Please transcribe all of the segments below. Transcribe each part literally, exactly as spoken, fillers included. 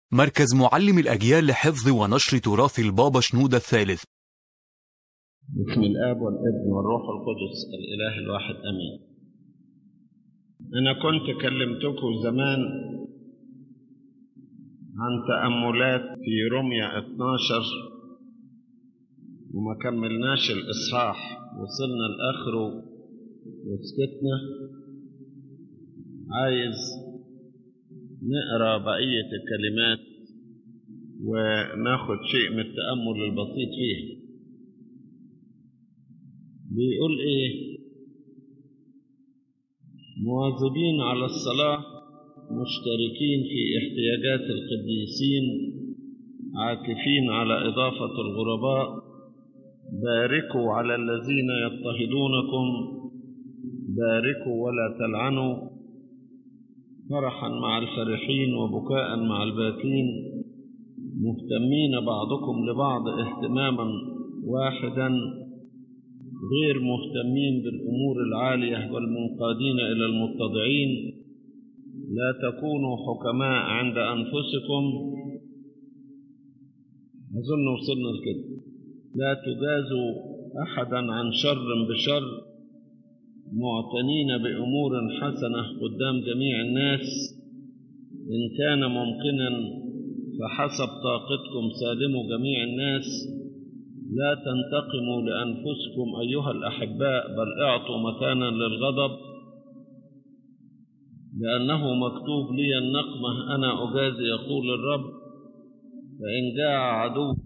مركز معلم الأجيال لحفظ ونشر تراث البابا شنودة الثالث. بسم الآب والابن والروح القدس الإله الواحد أمين. أنا كنت كلمتكم زمان عن تأملات في رمية اثناشر وما كملناش الإصحاح، وصلنا لآخره وسكتنا. عايز نقرأ بقية الكلمات وناخد شيء من التأمل البسيط فيها. بيقول إيه؟ مواظبين على الصلاة، مشتركين في احتياجات القديسين، عاكفين على إضافة الغرباء، باركوا على الذين يضطهدونكم، باركوا ولا تلعنوا، فرحا مع الفرحين وبكاء مع الباكين، مهتمين بعضكم لبعض اهتماما واحدا، غير مهتمين بالأمور العالية والمنقادين إلى المتضعين، لا تكونوا حكماء عند أنفسكم. أظن وصلنا لكده. لا تجازوا أحدا عن شر بشر، معتنين بأمور حسنة قدام جميع الناس، إن كان ممكنا فحسب طاقتكم سالموا جميع الناس، لا تنتقموا لأنفسكم أيها الأحباء، بل اعطوا مكانا للغضب، لأنه مكتوب لي النقمة أنا أجازي يقول الرب، فإن جاء عدوك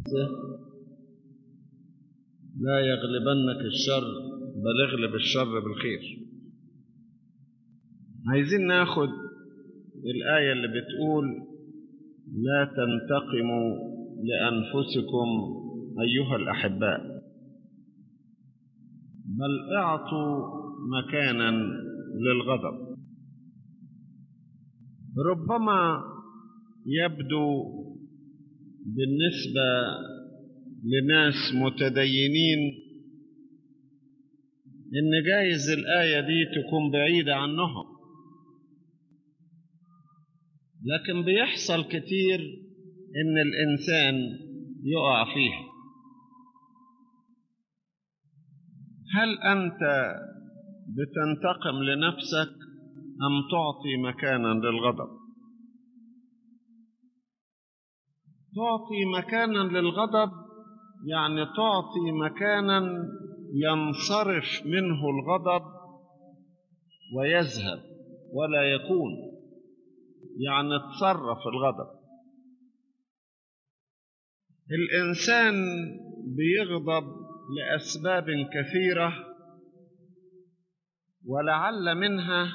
لا يغلبنك الشر، بل اغلب الشر بالخير. عايزين ناخد الآية اللي بتقول لا تنتقموا لأنفسكم أيها الأحباء، بل اعطوا مكانا للغضب. ربما يبدو بالنسبة لناس متدينين إن جايز الآية دي تكون بعيدة عنهم، لكن بيحصل كتير إن الإنسان يقع فيها. هل أنت بتنتقم لنفسك أم تعطي مكانا للغضب؟ تعطي مكانا للغضب يعني تعطي مكانا ينصرف منه الغضب ويذهب ولا يكون، يعني تصرف الغضب. الإنسان بيغضب لأسباب كثيرة، ولعل منها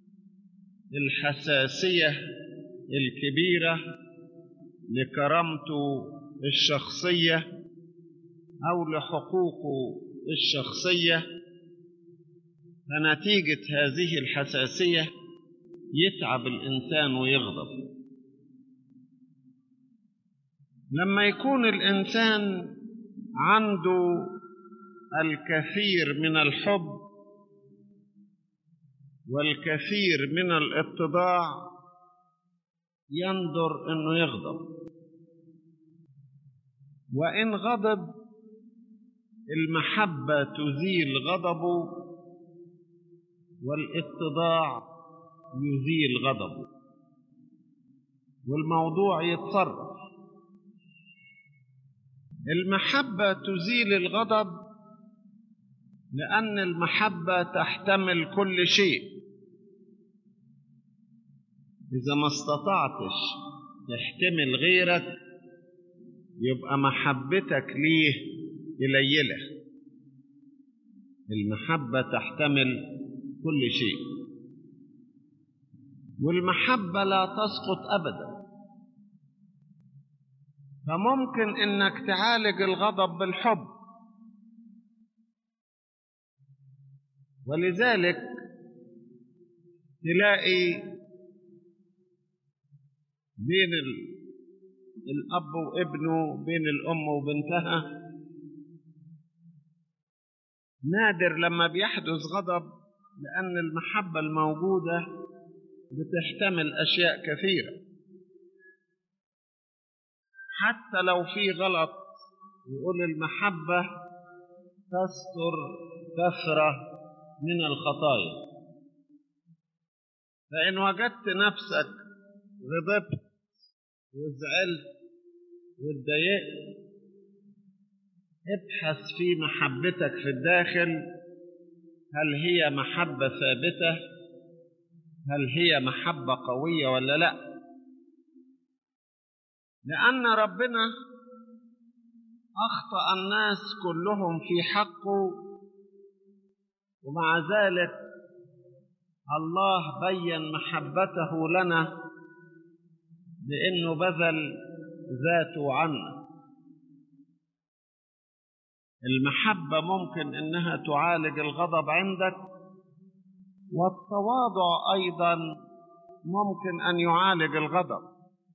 الحساسية الكبيرة لكرامته الشخصية أو لحقوقه الشخصية، فنتيجة هذه الحساسية يتعب الإنسان ويغضب. لما يكون الإنسان عنده الكثير من الحب والكثير من الاتضاع يندر إنه يغضب، وإن غضب المحبة تزيل غضبه والاتضاع يزيل غضبه، والموضوع يتصرف. المحبة تزيل الغضب لأن المحبة تحتمل كل شيء. إذا ما استطعتش تحتمل غيرك يبقى محبتك ليه قليلة. المحبة تحتمل كل شيء، والمحبة لا تسقط أبدا. فممكن إنك تعالج الغضب بالحب، ولذلك تلاقي بين الأب وابنه، بين الأم وبنتها، نادر لما بيحدث غضب، لأن المحبة الموجودة بتحتمل أشياء كثيرة. حتى لو في غلط يقول المحبة تستر كثرة من الخطايا. فإن وجدت نفسك غضبت وزعلت واتضايقت، ابحث في محبتك في الداخل، هل هي محبة ثابتة؟ هل هي محبة قوية ولا لا؟ لأن ربنا أخطأ الناس كلهم في حقه، ومع ذلك الله بين محبته لنا بأنه بذل ذاته عنا. المحبة ممكن أنها تعالج الغضب عندك، والتواضع أيضا ممكن أن يعالج الغضب،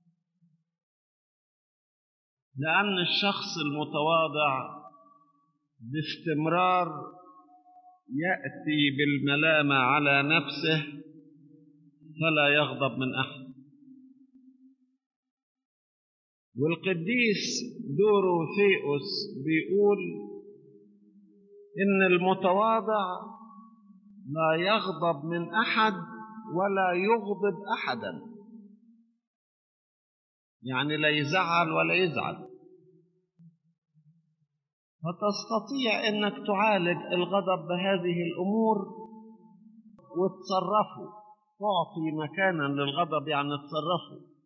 لأن الشخص المتواضع باستمرار يأتي بالملامة على نفسه فلا يغضب من أحد. والقديس دوروثيوس بيقول إن المتواضع لا يغضب من أحد ولا يغضب أحدا، يعني لا يزعل ولا يزعل. فتستطيع أنك تعالج الغضب بهذه الأمور وتصرفه، تعطي مكانا للغضب، يعني تصرفه.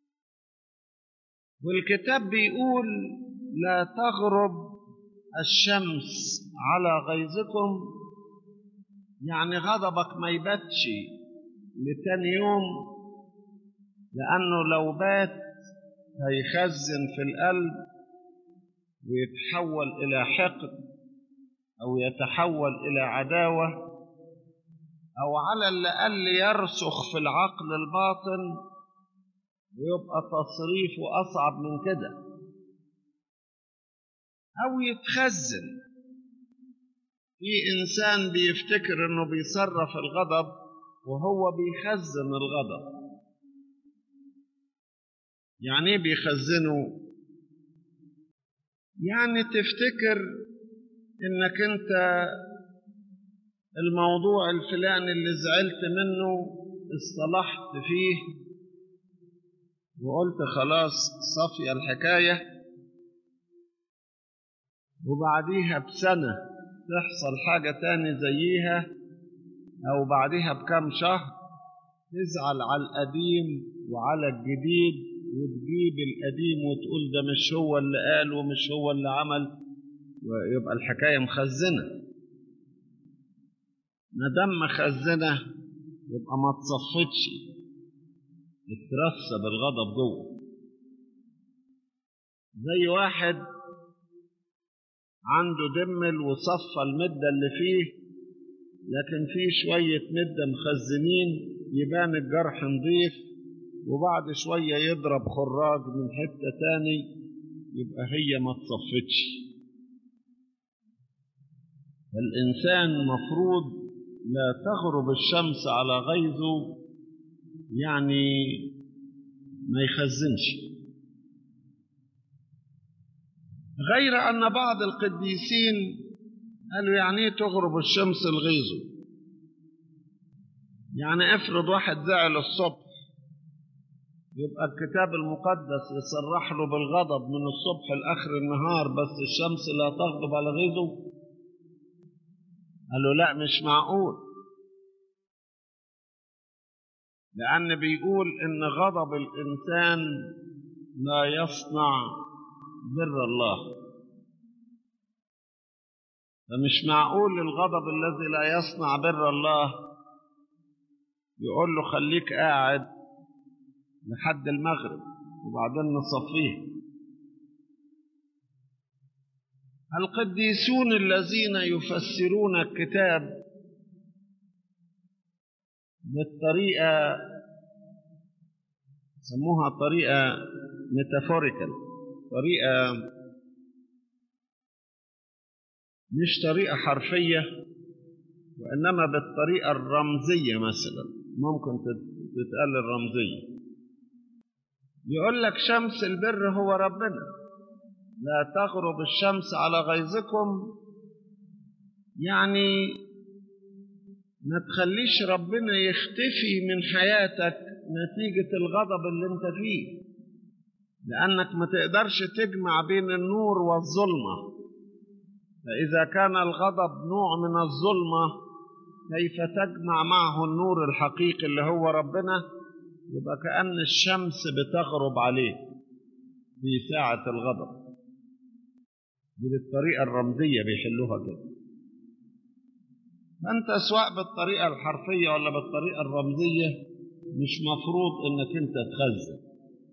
والكتاب بيقول لا تغرب الشمس على غيظكم، يعني غضبك ما يباتش لتاني يوم، لأنه لو بات هيخزن في القلب ويتحول إلى حقد أو يتحول إلى عداوة، أو على الأقل يرسخ في العقل الباطن ويبقى تصريفه أصعب من كده، أو يتخزن. في إنسان بيفتكر إنه بيصرف الغضب وهو بيخزن الغضب. يعني إيه بيخزنه؟ يعني تفتكر إنك أنت الموضوع الفلاني اللي زعلت منه اصطلحت فيه وقلت خلاص صفي الحكاية، وبعديها بسنة تحصل حاجة تاني زيها، أو بعديها بكم شهر تزعل على القديم وعلى الجديد، وتجيب القديم وتقول ده مش هو اللي قال ومش هو اللي عمل، ويبقى الحكاية مخزنة. ما دام مخزنة يبقى ما تصفتش، يترسب الغضب جوه. زي واحد عنده دمل وصفى المدة اللي فيه، لكن فيه شوية مدة مخزنين، يبان الجرح نظيف، وبعد شوية يضرب خراج من حتة تاني، يبقى هي ما تصفتش. الإنسان مفروض لا تغرب الشمس على غيظه، يعني ما يخزنش. غير أن بعض القديسين قالوا يعني ايه تغرب الشمس لغيظه؟ يعني افرض واحد زعل الصبح، يبقى الكتاب المقدس يصرح له بالغضب من الصبح لآخر النهار، بس الشمس لا تغضب على غيظه؟ قالوا لا، مش معقول، لأن بيقول إن غضب الإنسان لا يصنع بر الله. فمش معقول الغضب الذي لا يصنع بر الله يقول له خليك قاعد لحد المغرب وبعدين نصفيه. القديسون الذين يفسرون الكتاب بالطريقة سموها طريقة ميتافوريكال، طريقة مش طريقة حرفية، وإنما بالطريقة الرمزية. مثلا ممكن تتقال الرمزية، يقول لك شمس البر هو ربنا، لا تغرب الشمس على غيظكم، يعني ما تخليش ربنا يختفي من حياتك نتيجة الغضب اللي انت فيه، لأنك ما تقدرش تجمع بين النور والظلمة. فإذا كان الغضب نوع من الظلمة، كيف تجمع معه النور الحقيقي اللي هو ربنا؟ يبقى كأن الشمس بتغرب عليك في ساعة الغضب. دي بالطريقة الرمزية بيحلوها كده. فأنت سواء بالطريقة الحرفية ولا بالطريقة الرمزية مش مفروض إنك أنت تخزن.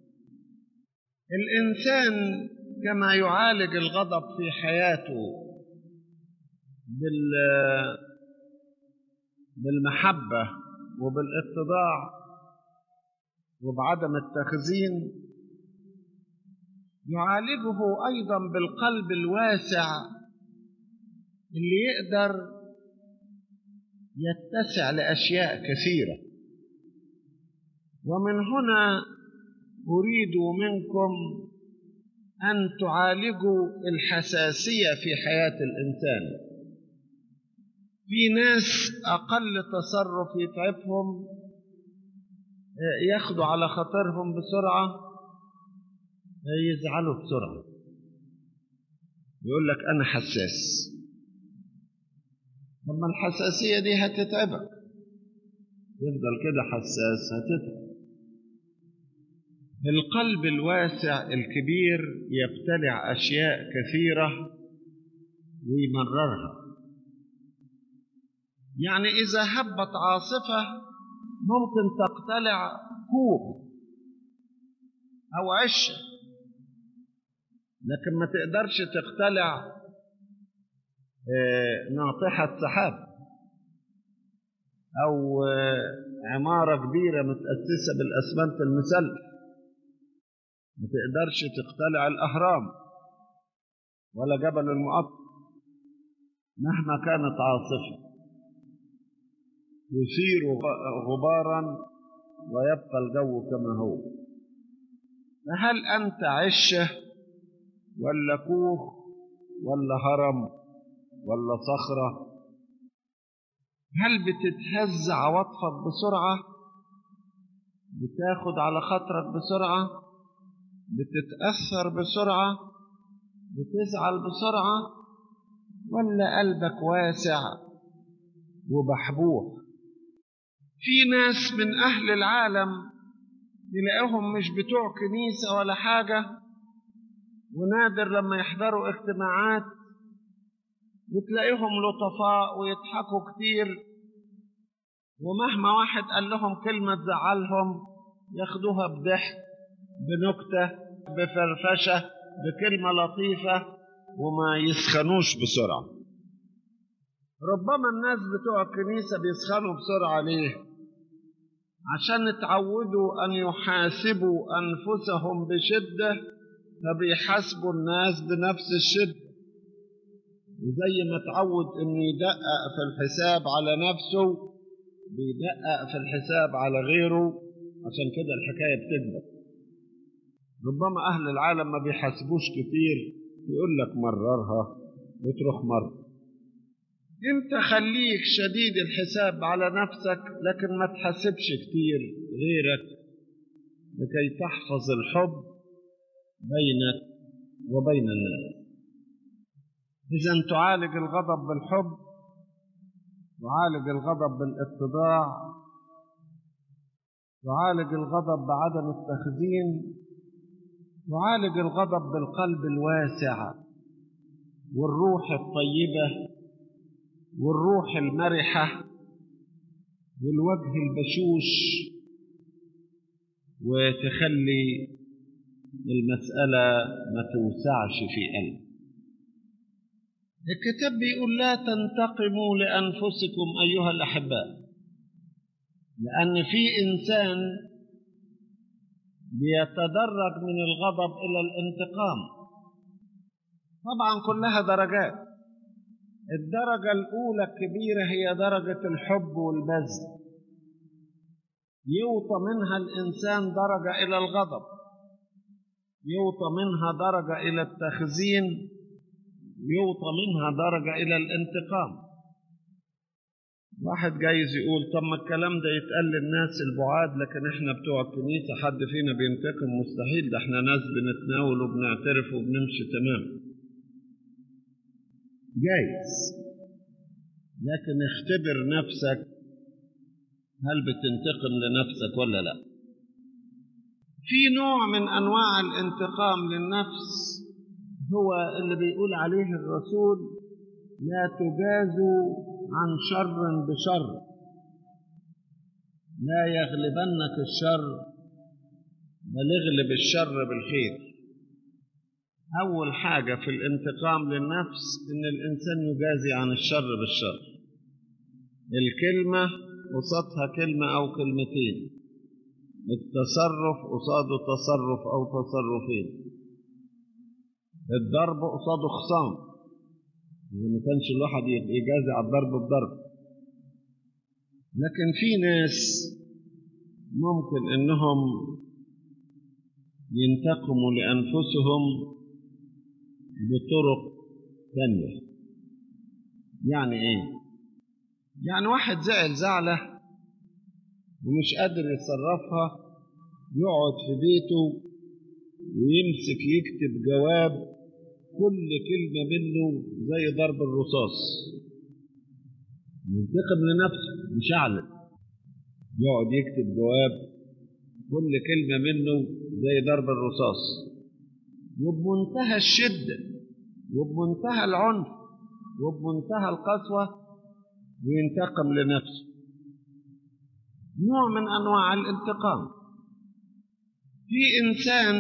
الإنسان كما يعالج الغضب في حياته بالمحبة وبالاتضاع وبعدم التخزين، يعالجه أيضا بالقلب الواسع اللي يقدر يتسع لأشياء كثيرة. ومن هنا أريد منكم أن تعالجوا الحساسية في حياة الإنسان. في ناس أقل تصرف يتعبهم ياخدوا على خاطرهم بسرعة، يزعلوا بسرعة، يقول لك أنا حساس. لما الحساسية دي هتتعبك، يفضل كده حساس هتتعب. القلب الواسع الكبير يبتلع أشياء كثيرة ويمررها. يعني إذا هبت عاصفة ممكن تقتلع كوخ أو عشة، لكن ما تقدرش تقتلع ناطحة سحاب أو عمارة كبيرة متأسسة بالأسمنت المسلح. ما تقدرش تقتلع الأهرام ولا جبل المقطم مهما كانت عاصفة، يثير غبارا ويبقى الجو كما هو. فهل أنت عشة ولا كوخ ولا هرم ولا صخرة؟ هل بتتهز عواطفك بسرعة؟ بتاخد على خاطرك بسرعة؟ بتتأثر بسرعة؟ بتزعل بسرعة؟ ولا قلبك واسع وبحبوح؟ في ناس من أهل العالم تلاقيهم مش بتوع كنيسة ولا حاجة، ونادر لما يحضروا اجتماعات، وتلاقيهم لطفاء ويضحكوا كتير، ومهما واحد قال لهم كلمة تزعلهم ياخدوها بضحك، بنكتة، بفرفشة، بكلمة لطيفة، وما يسخنوش بسرعة. ربما الناس بتوع الكنيسة بيسخنوا بسرعة ليه؟ عشان اتعودوا أن يحاسبوا أنفسهم بشدة، فبيحاسبوا الناس بنفس الشدة. وزي ما اتعود أنه يدقق في الحساب على نفسه بيدقق في الحساب على غيره، عشان كده الحكاية بتكبر. ربما أهل العالم ما بيحاسبوش كتير، يقول لك مررها بتروح مرة. انت خليك شديد الحساب على نفسك، لكن ما تحاسبش كتير غيرك، لكي تحفظ الحب بينك وبين الناس. إذن تعالج الغضب بالحب، تعالج الغضب بالاتضاع، تعالج الغضب بعدم التخزين، تعالج الغضب بالقلب الواسع والروح الطيبة والروح المرحة والوجه البشوش، وتخلي المسألة ما توسعش في قلب. الكتاب بيقول لا تنتقموا لأنفسكم أيها الأحباء، لأن في إنسان بيتدرج من الغضب إلى الانتقام. طبعا كلها درجات. الدرجة الأولى الكبيرة هي درجة الحب والبذل، يوطى منها الإنسان درجة إلى الغضب، يوطى منها درجة إلى التخزين، يوطى منها درجة إلى الانتقام. واحد جايز يقول طب ما الكلام ده يتقال للناس البعاد، لكن احنا بتوع الكنيسة حد فينا بينتقم؟ مستحيل، ده احنا ناس بنتناول وبنعترف وبنمشي تمام. جايز، لكن اختبر نفسك، هل بتنتقم لنفسك ولا لا؟ في نوع من أنواع الانتقام للنفس هو اللي بيقول عليه الرسول لا تجازوا عن شر بشر، لا يغلبنك الشر بل اغلب الشر بالخير. أول حاجة في الانتقام للنفس إن الإنسان يجازي عن الشر بالشر، الكلمة قصادها كلمة أو كلمتين، التصرف قصاده تصرف أو تصرفين، الضرب قصاده خصام، إذا ما كانش الواحد يجازي على الضرب بضرب. لكن في ناس ممكن إنهم ينتقموا لأنفسهم بطرق ثانية. يعني إيه؟ يعني واحد زعل زعلة ومش قادر يتصرفها، يقعد في بيته ويمسك يكتب جواب كل كلمة منه زي ضرب الرصاص، ينتقم لنفسه مشعلل، يقعد يكتب جواب كل كلمة منه زي ضرب الرصاص، وبمنتهى الشدة وبمنتهى العنف وبمنتهى القسوة، وينتقم لنفسه. نوع من أنواع الانتقام. في إنسان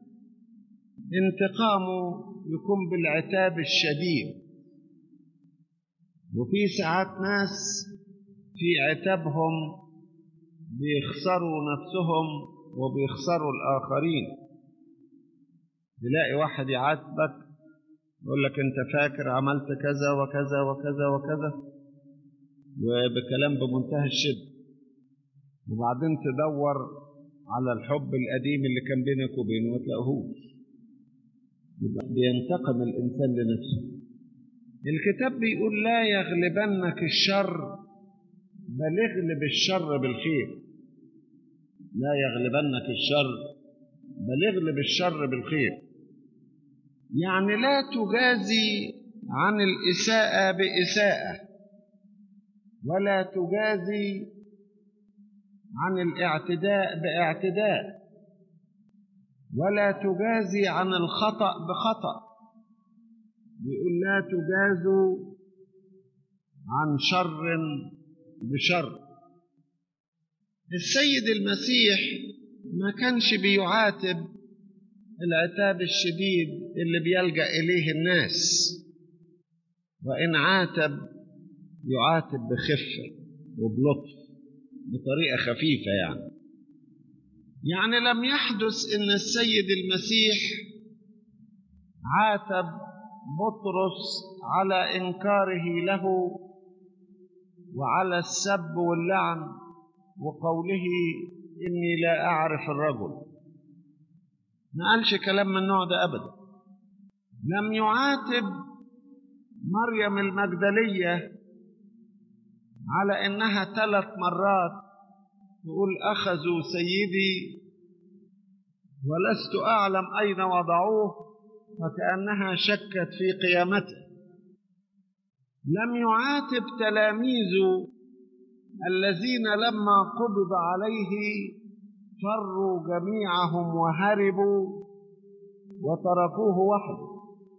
انتقامه يكون بالعتاب الشديد، وفي ساعات ناس في عتابهم بيخسروا نفسهم وبيخسروا الآخرين. تلاقي واحد يعاتبك يقول لك أنت فاكر عملت كذا وكذا وكذا وكذا، وبكلام بمنتهى الشدة، وبعدين تدور على الحب القديم اللي كان بينك وبينه ما تلاقيهوش. يبقى بينتقم الإنسان لنفسه. الكتاب بيقول لا يغلبنك الشر بل اغلب الشر بالخير. لا يغلبنك الشر بل اغلب الشر بالخير. يعني لا تجازي عن الإساءة بإساءة، ولا تجازي عن الاعتداء باعتداء، ولا تجازي عن الخطأ بخطأ. بيقول لا تجازوا عن شر بشر. السيد المسيح ما كانش بيعاتب العتاب الشديد اللي بيلجأ إليه الناس، وإن عاتب يعاتب بخفة وبلطف بطريقة خفيفة. يعني يعني لم يحدث إن السيد المسيح عاتب بطرس على إنكاره له وعلى السب واللعن وقوله إني لا أعرف الرجل. ما قالش كلام من النوع ده أبدا. لم يعاتب مريم المجدلية على إنها ثلاث مرات تقول أخذوا سيدي ولست أعلم أين وضعوه، وكأنها شكت في قيامته. لم يعاتب تلاميذه الذين لما قبض عليه فروا جميعهم وهربوا وتركوه وحده،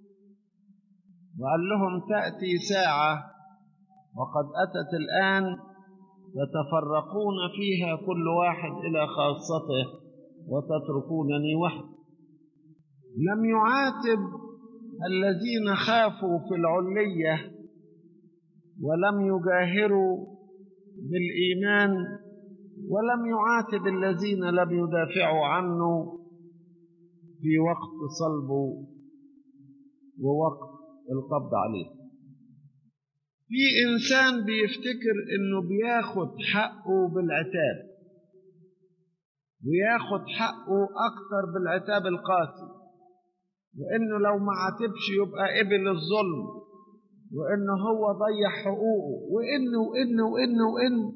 وقال لهم تأتي ساعة وقد أتت الآن تتفرقون فيها كل واحد إلى خاصته وتتركونني وحدي. لم يعاتب الذين خافوا في العلية ولم يجاهروا بالإيمان، ولم يعاتب الذين لم يدافعوا عنه في وقت صلبه ووقت القبض عليه. في إنسان بيفتكر إنه بياخد حقه بالعتاب، وياخد حقه أكتر بالعتاب القاسي، وإنه لو ما عاتبش يبقى قبل الظلم، وإنه هو ضيع حقوقه، وإنه وإنه وإنه وإنه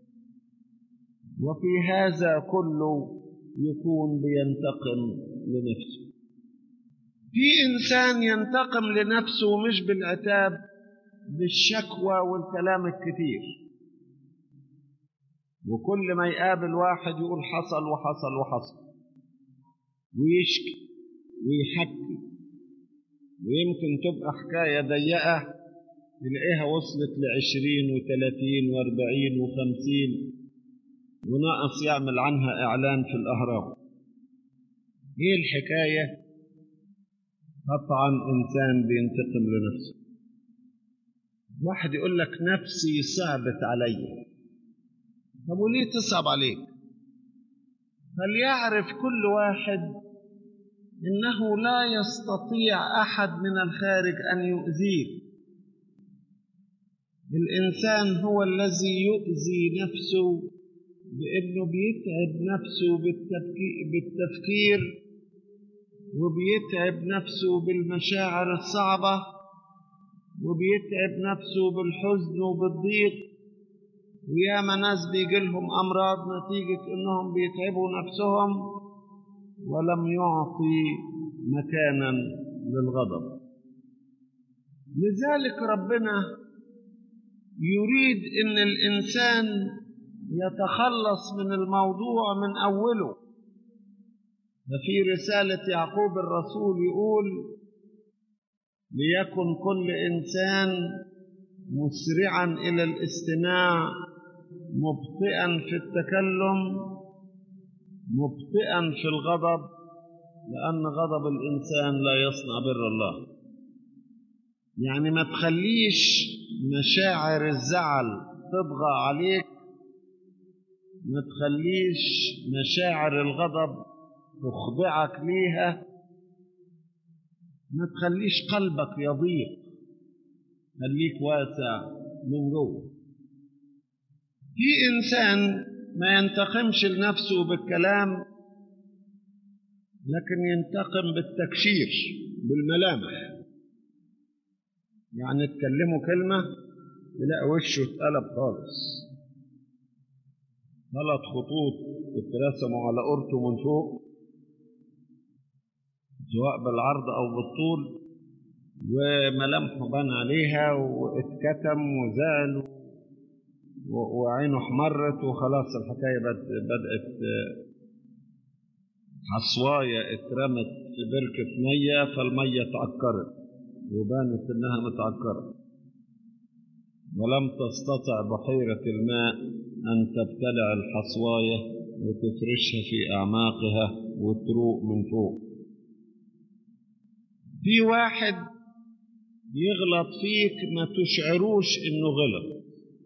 وفي هذا كله يكون بينتقم لنفسه. في إنسان ينتقم لنفسه مش بالعتاب، بالشكوى والكلام الكتير، وكل ما يقابل واحد يقول حصل وحصل وحصل، ويشكي ويحكي، ويمكن تبقى حكاية ضيقة تلاقيها وصلت لعشرين وثلاثين واربعين وخمسين، وناقص يعمل عنها إعلان في الأهرام. ايه الحكاية؟ قطعا إنسان بينتقم لنفسه. واحد يقول لك نفسي صعبت علي. طب وليه تصعب عليك؟ فليعرف كل واحد إنه لا يستطيع أحد من الخارج أن يؤذيه. الإنسان هو الذي يؤذي نفسه بأنه بيتعب نفسه بالتفكير، وبيتعب نفسه بالمشاعر الصعبة، وبيتعب نفسه بالحزن وبالضيق. وياما ناس بيجي لهم أمراض نتيجة إنهم بيتعبوا نفسهم ولم يعطي مكانا للغضب. لذلك ربنا يريد إن الإنسان يتخلص من الموضوع من أوله. ففي رسالة يعقوب الرسول يقول: ليكن كل إنسان مسرعا إلى الاستماع، مبطئا في التكلم، مبطئا في الغضب، لأن غضب الإنسان لا يصنع بر الله. يعني ما تخليش مشاعر الزعل تطغى عليك، ما تخليش مشاعر الغضب تخضعك ليها، ما تخليش قلبك يضيق، خليك واسع من جوه. في إنسان ما ينتقمش لنفسه بالكلام، لكن ينتقم بالتكشير، بالملامح. يعني تكلمه كلمة تلاقي وشه اتقلب خالص، ثلاث خطوط اترسموا على قرطه من فوق، سواء بالعرض أو بالطول، وملامحه بان عليها واتكتم وزعل وعينه احمرت وخلاص الحكاية بدأت حصواية اترمت في بركة مية، فالمية اتعكرت وبانت انها متعكرة، ولم تستطع بحيرة الماء ان تبتلع الحصواية وتفرشها في اعماقها وتروق من فوق. في واحد يغلط فيك ما تشعروش انه غلط،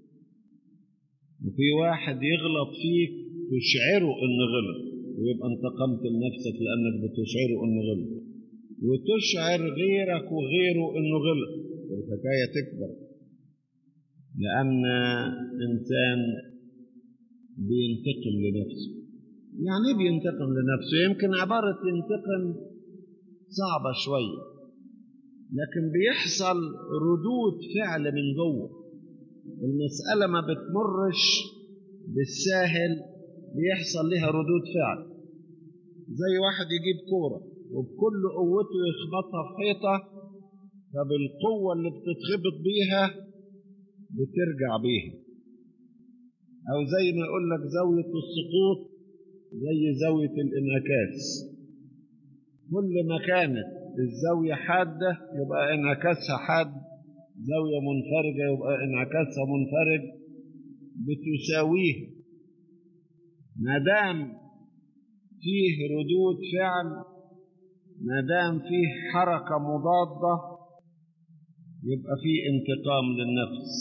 وفي واحد يغلط فيك تشعره انه غلط، ويبقى انتقمت لنفسك لانك بتشعره انه غلط، وتشعر غيرك وغيره انه غلط، والحكايه تكبر، لان انسان بينتقم لنفسه. يعني ايه بينتقم لنفسه؟ يمكن عباره ينتقم صعبه شويه، لكن بيحصل ردود فعل من جوه. المسألة ما بتمرش بالساهل، بيحصل لها ردود فعل. زي واحد يجيب كورة وبكل قوته يخبطها في حيطة، فبالقوة اللي بتتخبط بيها بترجع بيها. أو زي ما يقول لك زاوية السقوط زي زاوية الانعكاس، كل ما كانت الزاوية حادة يبقى انعكاسها حاد، زاوية منفرجة يبقى انعكاسها منفرج، بتساويه. ما دام فيه ردود فعل، ما دام فيه حركة مضادة، يبقى فيه انتقام للنفس.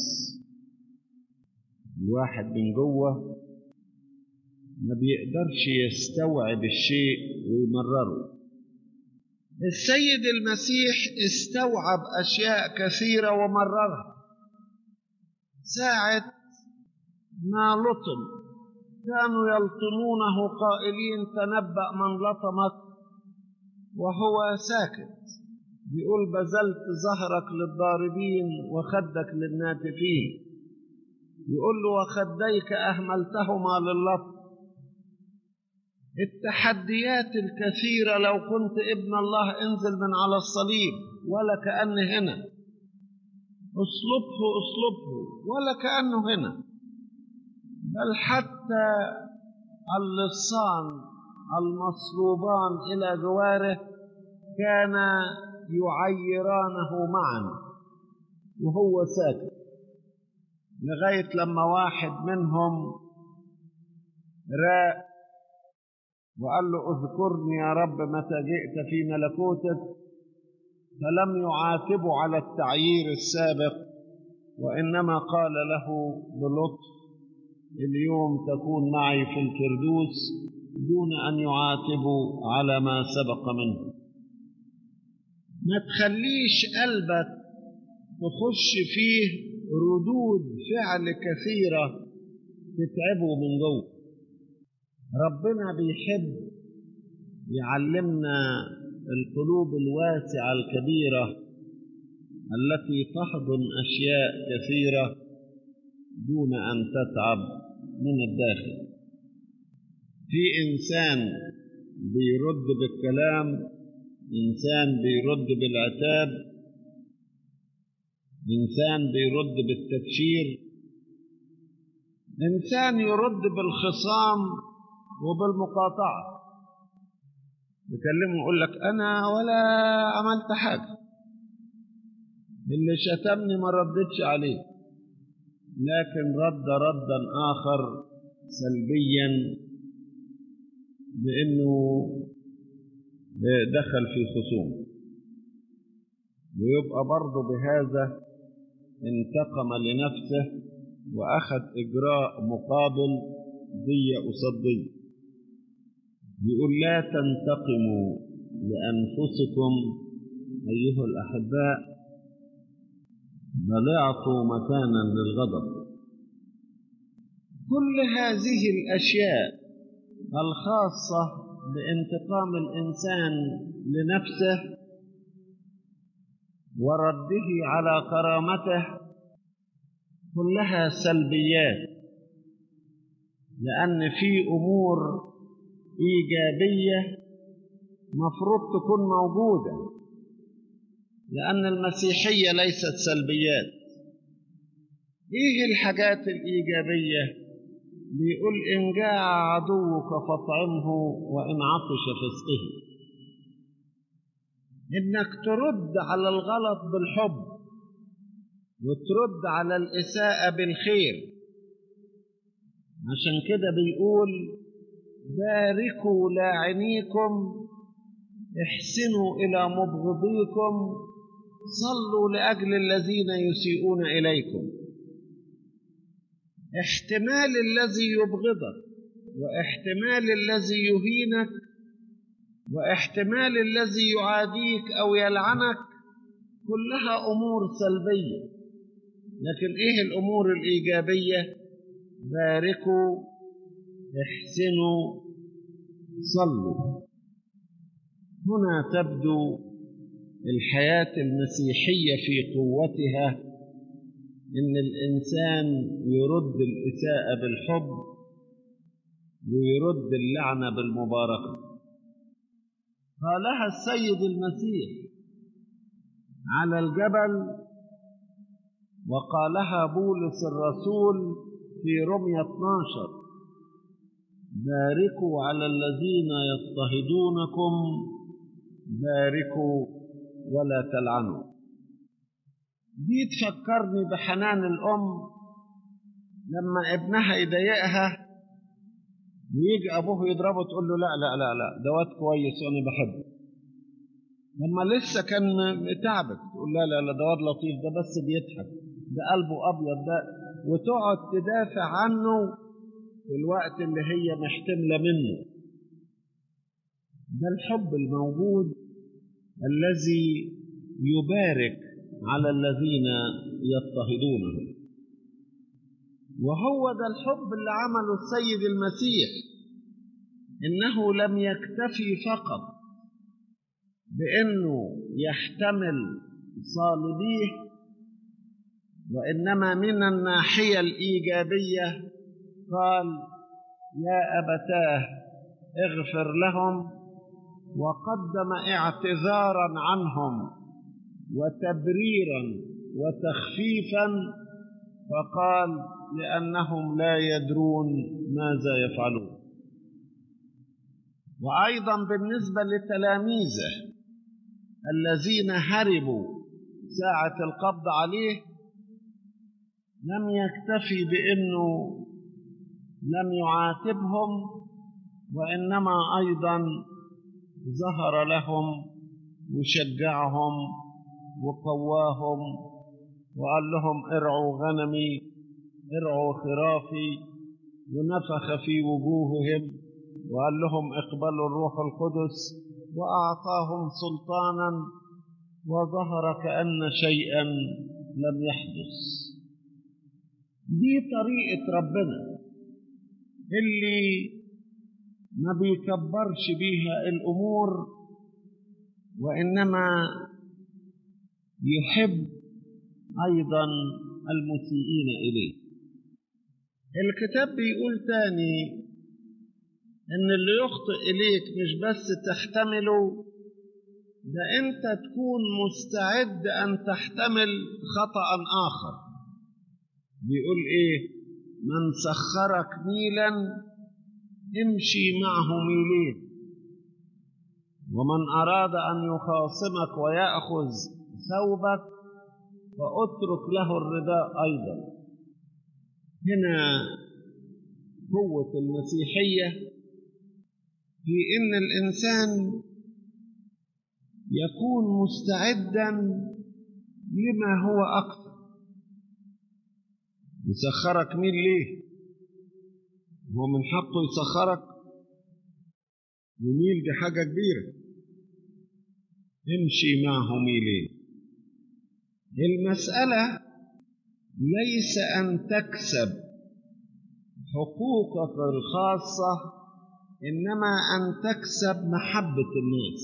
الواحد من جوه ما بيقدرش يستوعب الشيء ويمرره. السيد المسيح استوعب أشياء كثيرة ومررها. ساعة ما لطم كانوا يلطمونه قائلين تنبأ من لطمك وهو ساكت. بيقول بذلت ظهرك للضاربين وخدك للناتفين. يقول له وخديك أهملتهما للطم. التحديات الكثيرة، لو كنت ابن الله انزل من على الصليب، ولا كأن هنا. اصلبه اصلبه ولا كأنه هنا. بل حتى اللصان المصلوبان إلى جواره كان يعيرانه معا وهو ساكت، لغاية لما واحد منهم راق وقال له اذكرني يا رب متى جئت في ملكوتك، فلم يعاتبه على التعيير السابق، وإنما قال له بلطف اليوم تكون معي في الفردوس، دون أن يعاتبوا على ما سبق منه. ما تخليش قلبك تخش فيه ردود فعل كثيرة تتعبه من جوه. ربنا بيحب يعلمنا القلوب الواسعة الكبيرة التي تحضن أشياء كثيرة دون أن تتعب من الداخل. في إنسان بيرد بالكلام، إنسان بيرد بالعتاب، إنسان بيرد بالتبشير، إنسان يرد بالخصام وبالمقاطعة. يكلمه يقول لك أنا ولا عملت حاجة، اللي شتمني ما ردتش عليه، لكن رد ردا آخر سلبيا بأنه دخل في خصوم، ويبقى برضه بهذا انتقم لنفسه وأخذ إجراء مقابل ضي قصاد ضي. يقول لا تنتقموا لأنفسكم أيها الأحباء، بل اعطوا مكانا للغضب. كل هذه الأشياء الخاصة بانتقام الإنسان لنفسه ورده على كرامته كلها سلبيات، لأن في أمور إيجابية مفروض تكون موجودة، لأن المسيحية ليست سلبيات. إيه الحاجات الإيجابية؟ بيقول إن جاع عدوك فاطعمه وإن عطش فاسقه. إنك ترد على الغلط بالحب وترد على الإساءة بالخير. عشان كده بيقول باركوا لاعنيكم، احسنوا إلى مبغضيكم، صلوا لأجل الذين يسيئون إليكم. احتمال الذي يبغضك واحتمال الذي يهينك واحتمال الذي يعاديك أو يلعنك كلها أمور سلبية، لكن إيه الأمور الإيجابية؟ باركوا، احسنوا، صلوا. هنا تبدو الحياة المسيحية في قوتها، إن الإنسان يرد الإساءة بالحب ويرد اللعنة بالمباركة. قالها السيد المسيح على الجبل، وقالها بولس الرسول في رمية اثني عشر: باركوا على الذين يضطهدونكم، باركوا ولا تلعنوا. دي تفكرني بحنان الأم لما ابنها يضايقها ويجي أبوه يضربه تقول له لا لا لا لا ده واد كويس وأنا بحبه. لما لسه كان متعبك تقول لا لا لا ده واد لطيف، ده بس بيضحك، ده قلبه أبيض، ده، وتقعد تدافع عنه في الوقت اللي هي محتملة منه. ده الحب الموجود الذي يبارك على الذين يضطهدونه. وهو ده الحب اللي عمله السيد المسيح، إنه لم يكتفي فقط بأنه يحتمل صالبيه، وإنما من الناحية الإيجابية قال: يا أبتاه اغفر لهم، وقدم اعتذارا عنهم وتبريرا وتخفيفا، فقال: لأنهم لا يدرون ماذا يفعلون. وأيضا بالنسبة لتلاميذه الذين هربوا ساعة القبض عليه، لم يكتفي بأنه لم يعاتبهم، وإنما أيضا ظهر لهم وشجعهم وقواهم وقال لهم: ارعوا غنمي، ارعوا خرافي، ونفخ في وجوههم وقال لهم: اقبلوا الروح القدس، وأعطاهم سلطانا، وظهر كأن شيئا لم يحدث. دي طريقة ربنا اللي ما بيكبرش بيها الأمور، وإنما يحب أيضا المسيئين إليه. الكتاب بيقول تاني إن اللي يخطئ إليك مش بس تحتمله، ده أنت تكون مستعد أن تحتمل خطأ آخر. بيقول إيه؟ من سخرك ميلا امشي معه ميلين، ومن أراد أن يخاصمك ويأخذ ثوبك فأترك له الرداء أيضا. هنا قوة المسيحية في إن الإنسان يكون مستعدا لما هو أكثر. يسخرك مين ليه؟ هو من حقه يسخرك؟ وميل دي حاجة كبيرة. امشي معه ميلين. المسألة ليس أن تكسب حقوقك الخاصة، إنما أن تكسب محبة الناس.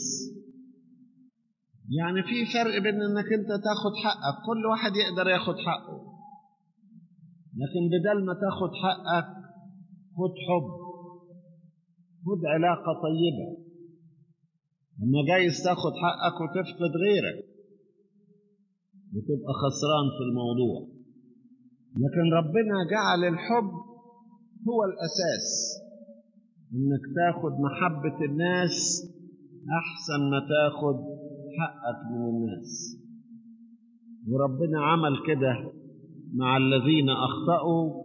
يعني في فرق بين أنك أنت تاخد حقك، كل واحد يقدر ياخد حقه، لكن بدل ما تاخد حقك خد حب، خد علاقة طيبة. لما جايز تاخد حقك وتفقد غيرك وتبقى خسران في الموضوع. لكن ربنا جعل الحب هو الأساس، إنك تاخد محبة الناس أحسن ما تاخد حقك من الناس. وربنا عمل كده مع الذين أخطأوا،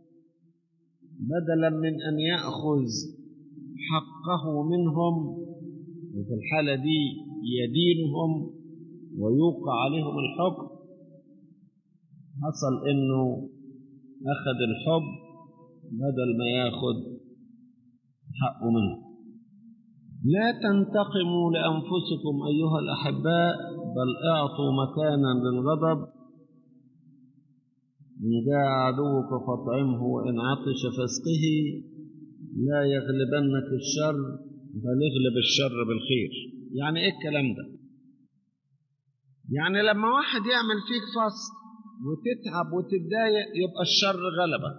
بدلا من أن يأخذ حقه منهم وفي الحالة دي يدينهم ويوقع عليهم الحكم، حصل إنه أخذ الحب بدل ما ياخد حقه منه. لا تنتقموا لأنفسكم أيها الأحباء، بل اعطوا مكانا للغضب. إن جاء عدوك فاطعمه، وإن عطش فاسقه. لا يغلبنك الشر، بل اغلب الشر بالخير. يعني إيه الكلام ده؟ يعني لما واحد يعمل فيك فصل وتتعب وتتضايق يبقى الشر غلبك،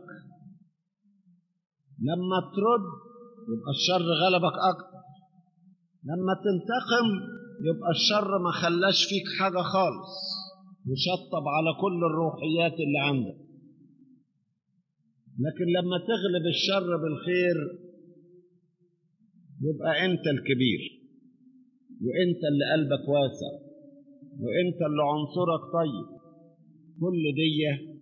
لما ترد يبقى الشر غلبك أكتر، لما تنتقم يبقى الشر ما خلاش فيك حاجة خالص وشطب على كل الروحيات اللي عندك. لكن لما تغلب الشر بالخير يبقى أنت الكبير، وأنت اللي قلبك واسع، وأنت اللي عنصرك طيب. كل دي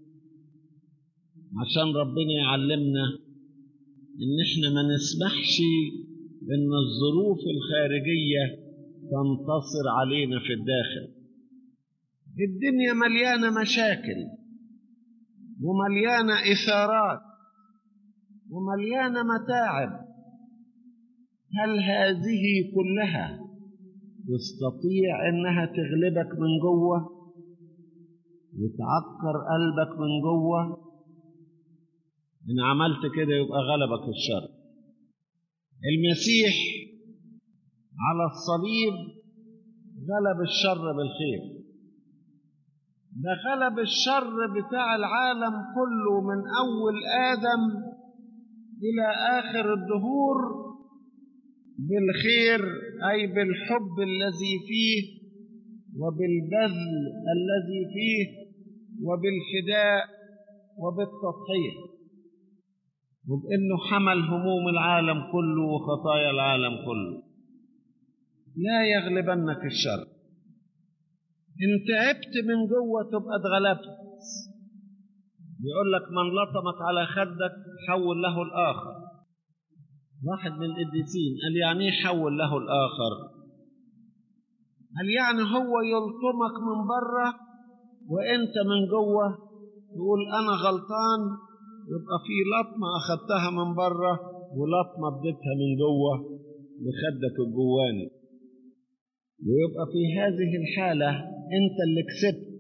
عشان ربنا يعلمنا إن إحنا ما نسمحش إن الظروف الخارجية تنتصر علينا في الداخل. الدنيا مليانة مشاكل ومليانة إثارات ومليانة متاعب. هل هذه كلها تستطيع إنها تغلبك من جوه وتعكر قلبك من جوه إن عملت كده يبقى غلبك الشر. المسيح على الصليب غلب الشر بالخير. ده غلب الشر بتاع العالم كله من أول آدم إلى آخر الدهور بالخير، أي بالحب الذي فيه وبالبذل الذي فيه وبالفداء وبالتضحية، وبأنه حمل هموم العالم كله وخطايا العالم كله. لا يغلبنك الشر. إن تعبت من جوه تبقى اتغلبت. بيقول لك من لطمك على خدك حول له الآخر. واحد من القديسين قال يعني حول له الآخر؟ قال يعني هو يلطمك من بره وانت من جوه تقول انا غلطان، يبقى في لطمه اخذتها من بره ولطمه بديتها من جوه لخدك الجواني، ويبقى في هذه الحاله انت اللي كسبت.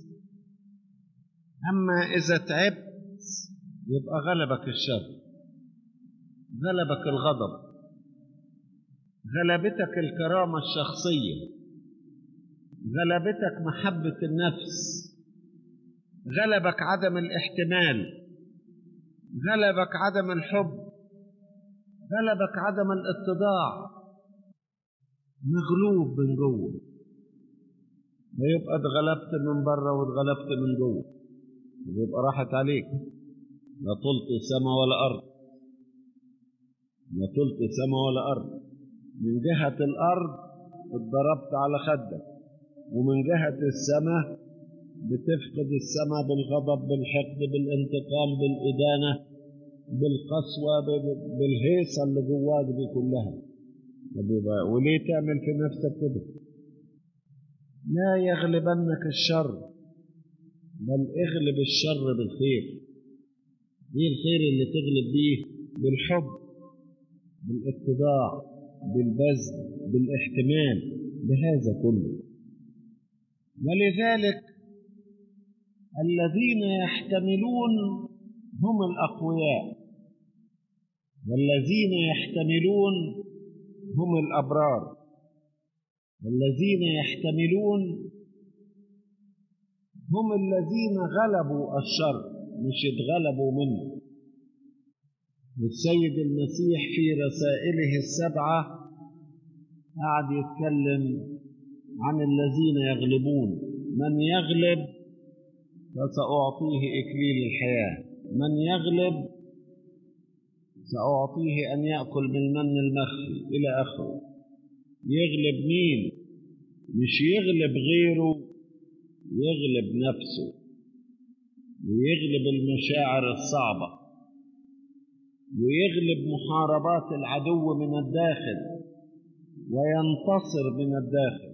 اما اذا تعبت يبقى غلبك الشر، غلبك الغضب، غلبتك الكرامه الشخصيه، غلبتك محبة النفس، غلبك عدم الاحتمال، غلبك عدم الحب، غلبك عدم الاتضاع، مغلوب من جوه. ويبقى اتغلبت من بره واتغلبت من جوه، ويبقى راحت عليك. لا طلت سما ولا أرض، لا طلت سما ولا أرض. من جهة الأرض اتضربت على خدك، ومن جهة السماء بتفقد السماء بالغضب، بالحقد، بالانتقام، بالإدانة، بالقسوة، بالهيصة اللي جواك دي كلها. وليه تعمل في نفسك كده؟ لا يغلبنك الشر، بل اغلب الشر بالخير. ايه الخير اللي تغلب بيه؟ بالحب، بالاتضاع، بالبذل، بالاحتمال، بهذا كله. ولذلك الذين يحتملون هم الأقوياء، والذين يحتملون هم الأبرار، والذين يحتملون هم الذين غلبوا الشر مش اتغلبوا منه. والسيد المسيح في رسائله السبعة قعد يتكلم عن الذين يغلبون. من يغلب فسأعطيه إكليل الحياة، من يغلب سأعطيه أن يأكل من المن المخفي إلى آخره. يغلب مين؟ مش يغلب غيره، يغلب نفسه ويغلب المشاعر الصعبة ويغلب محاربات العدو من الداخل وينتصر من الداخل.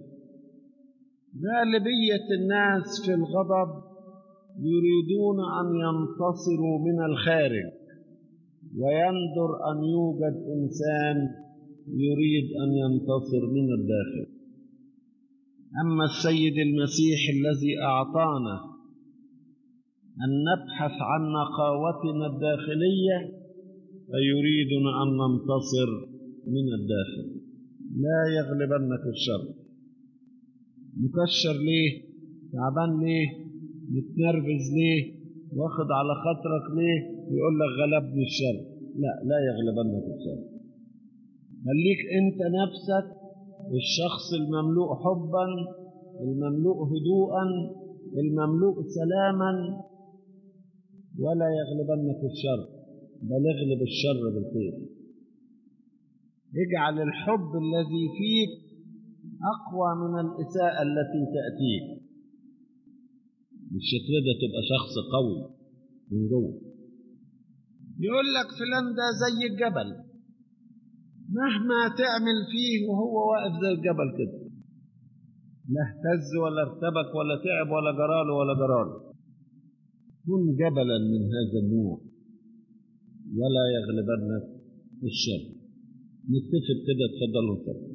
غالبية الناس في الغضب يريدون أن ينتصروا من الخارج، ويندر أن يوجد إنسان يريد أن ينتصر من الداخل. أما السيد المسيح الذي أعطانا أن نبحث عن نقاوتنا الداخلية فيريدنا أن ننتصر من الداخل. لا يغلبنك الشر. مكشر ليه؟ تعبان ليه؟ متنرفز ليه؟ واخد على خاطرك ليه؟ يقول لك غلبني الشر. لا، لا يغلبنك الشر. خليك انت نفسك الشخص المملوء حبا، المملوء هدوءا، المملوء سلاما، ولا يغلبنك الشر، بل اغلب الشر بالخير. اجعل الحب الذي فيك أقوى من الإساءة التي تأتيك. بالشكل ده تبقى شخص قوي من جوه. يقول لك فلان ده زي الجبل، مهما تعمل فيه وهو واقف زي الجبل كده، لا اهتز ولا ارتبك ولا تعب ولا جراله ولا جراله. كن جبلا من هذا النوع ولا يغلبنك الشر. نتفق كده، تفضلوا.